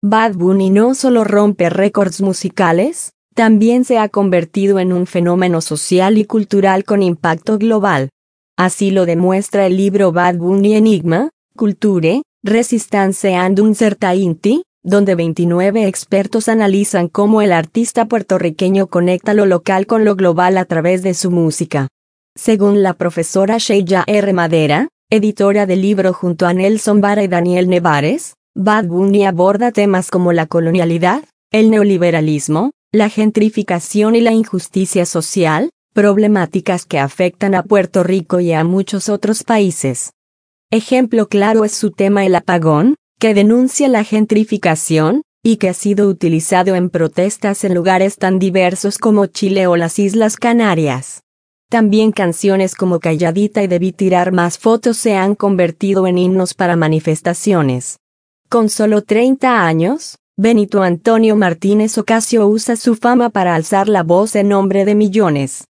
Bad Bunny no solo rompe récords musicales, también se ha convertido en un fenómeno social y cultural con impacto global. Así lo demuestra el libro Bad Bunny Enigma, Culture, Resistance and Uncertainty, donde 29 expertos analizan cómo el artista puertorriqueño conecta lo local con lo global a través de su música. Según la profesora Sheila R. Madera, editora del libro junto a Nelson Vara y Daniel Nevares, Bad Bunny aborda temas como la colonialidad, el neoliberalismo, la gentrificación y la injusticia social, problemáticas que afectan a Puerto Rico y a muchos otros países. Ejemplo claro es su tema El Apagón, que denuncia la gentrificación, y que ha sido utilizado en protestas en lugares tan diversos como Chile o las Islas Canarias. También canciones como Calladita y Debí tirar más fotos se han convertido en himnos para manifestaciones. Con solo 30 años, Benito Antonio Martínez Ocasio usa su fama para alzar la voz en nombre de millones.